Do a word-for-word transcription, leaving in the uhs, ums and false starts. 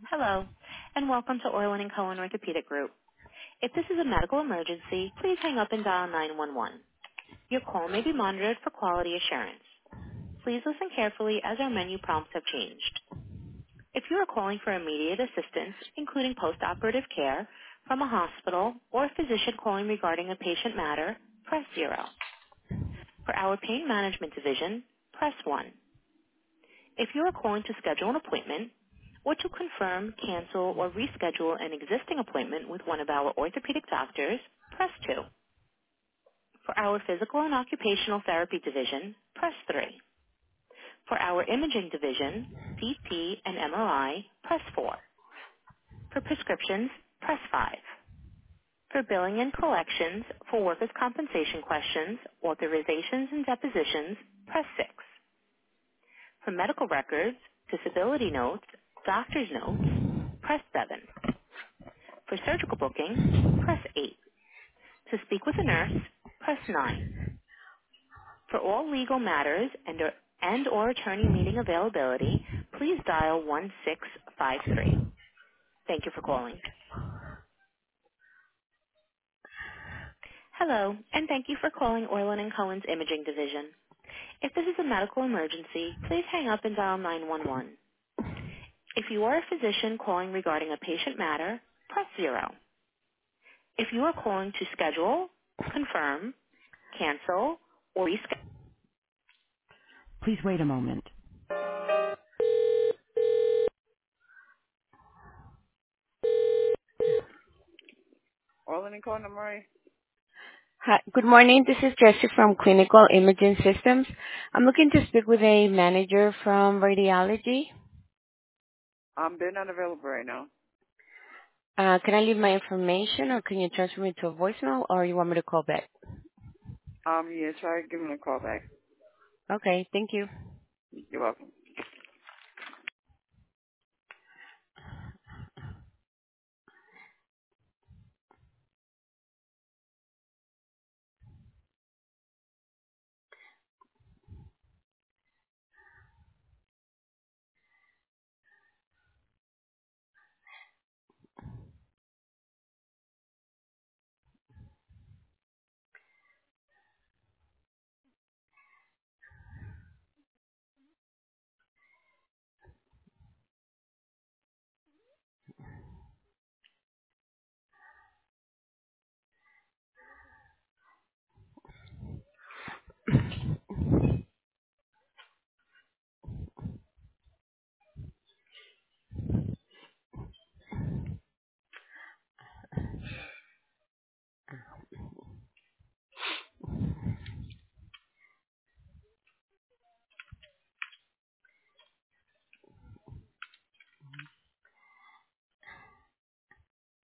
Hello, and welcome to Orlin and Cohen Orthopedic Group. If this is a medical emergency, please hang up and dial nine one one. Your call may be monitored for quality assurance. Please listen carefully as our menu prompts have changed. If you are calling for immediate assistance, including post-operative care from a hospital or a physician calling regarding a patient matter, press zero. For our pain management division, press one. If you are calling to schedule an appointment or to confirm, cancel, or reschedule an existing appointment with one of our orthopedic doctors, press two. For our physical and occupational therapy division, press three. For our imaging division, C T and M R I, press four. For prescriptions, press five. For billing and collections, for workers' compensation questions, authorizations and depositions, press six. For medical records, disability notes, doctor's notes, press seven. For surgical booking, press eight. To speak with a nurse, press nine. For all legal matters and or, and or attorney meeting availability, please dial one six five three. Thank you for calling. Hello, and thank you for calling Orlin and Cohen's Imaging Division. If this is a medical emergency, please hang up and dial nine one one. If you are a physician calling regarding a patient matter, press zero. If you are calling to schedule, confirm, cancel, or reschedule. Please wait a moment. Orlin and Cohen, Murray. Hi. Good morning. This is Jessie from Clinical Imaging Systems. I'm looking to speak with a manager from radiology. Um, they're not available right now. Uh, can I leave my information or can you transfer me to a voicemail or you want me to call back? Um, yeah, try giving a call back. Okay. Thank you. You're welcome.